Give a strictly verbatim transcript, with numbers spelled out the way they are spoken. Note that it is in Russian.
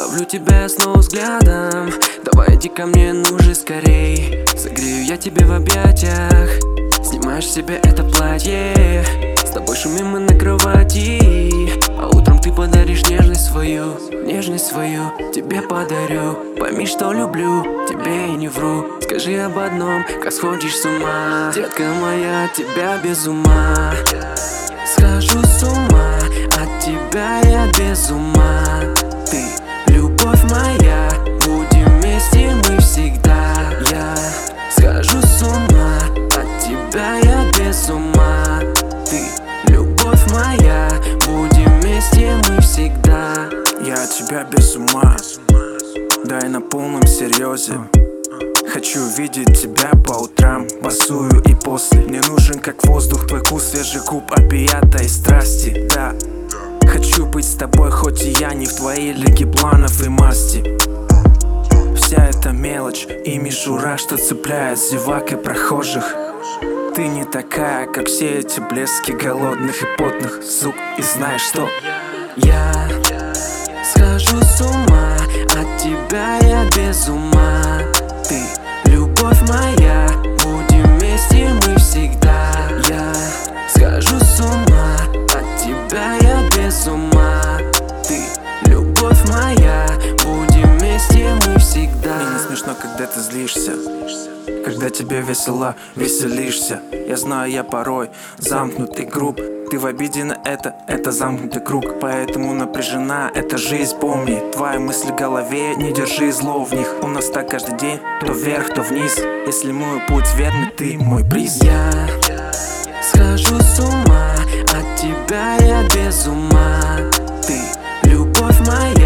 Ловлю тебя снова взглядом. Давай иди ко мне, ну же скорей. Согрею я тебя в объятиях. Снимаешь себе это платье. С тобой шумим мы на кровати. А утром ты подаришь нежность свою. Нежность свою тебе подарю. Пойми, что люблю, тебе и не вру. Скажи об одном, как сходишь с ума. Детка моя, тебя без ума. Схожу с ума, от тебя я без ума. Ты любовь моя, будем вместе мы всегда. Я схожу с ума, от тебя я без ума. Ты любовь моя, будем вместе мы всегда. Я от тебя без ума, да и на полном серьезе. Хочу видеть тебя по утрам, босую и после. Мне нужен как воздух твой вкус, свежий куб опиата и страсти, да. Хочу быть с тобой, хоть и я не в твоей лиге планов и масти. Вся эта мелочь и мишура, что цепляет зевак и прохожих. Ты не такая, как все эти блески голодных и потных сук. И знаешь что? Я схожу с ума, от тебя я без ума. Ты любовь моя, будем вместе мы всегда. Я схожу с ума, от тебя я без ума. Ты любовь моя, будем вместе мы всегда. Мне не смешно, когда ты злишься, когда тебе весело, веселишься. Я знаю, я порой замкнутый круг. Ты в обиде на это, это замкнутый круг. Поэтому напряжена эта жизнь, помни. Твои мысли в голове, не держи зло в них. У нас так каждый день, то вверх, то вниз. Если мой путь верный, ты мой приз. Я схожу с ума, от тебя я без ума. Ты любовь моя.